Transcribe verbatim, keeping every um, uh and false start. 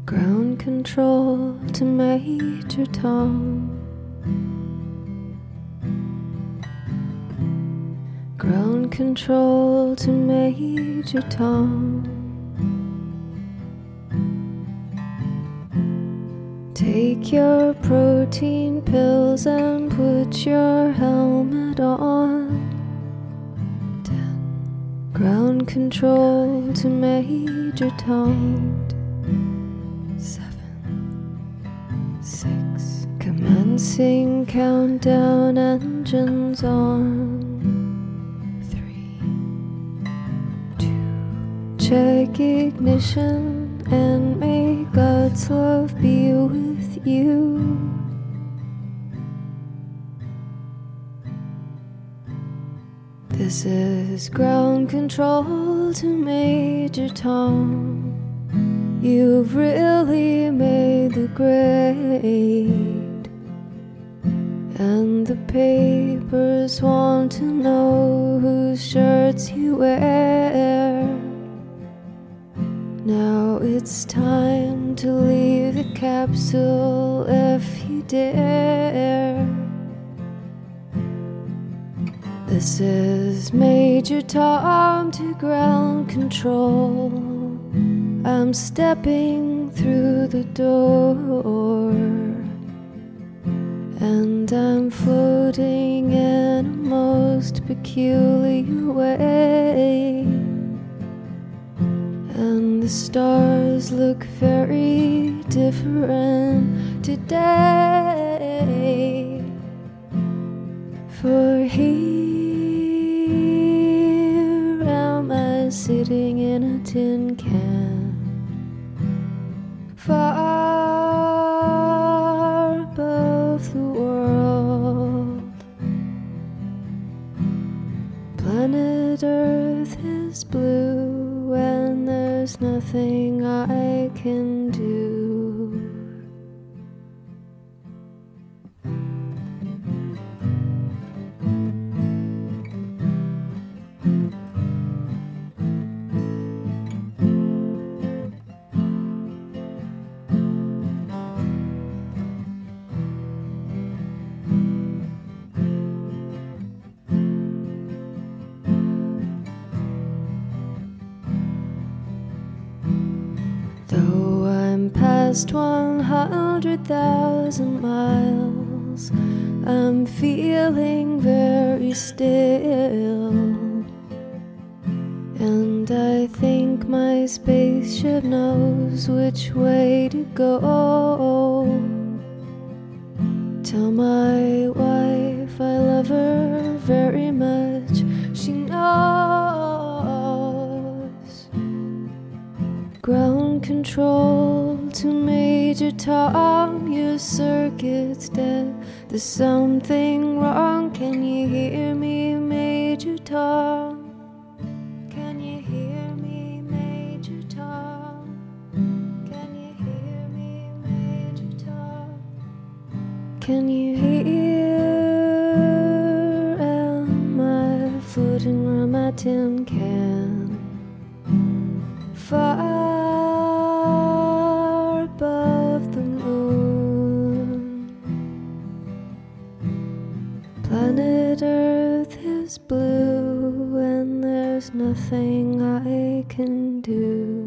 Ground control to Major Tom. Ground control to Major Tom. Take your protein pills and put your helmet on. Ten. Ground control to Major Tom. Six. Commencing countdown, engines on. Three. Two. Check ignition and may God's love be with you. This is ground control to Major Tom. You've really made the grade, and the papers want to know whose shirts you wear. Now it's time to leave the capsule if you dare. This is Major Tom to ground control. I'm stepping through the door, and I'm floating in a most peculiar way, and the stars look very different today. For here am I sitting in a tin can, far above the world. Planet Earth is blue, and there's nothing I can do. Though I'm past one hundred thousand miles, I'm feeling very still, and I think my spaceship knows which way to go. Tell my wife I love her very much, she knows. Ground control to Major Tom, your circuit's dead. There's something wrong, can you hear me, Major Tom? Can you hear me, Major Tom? Can you hear me, Major Tom? Can you hear? Am I floating around my tin can? Far above the moon. Planet Earth is blue, and there's nothing I can do.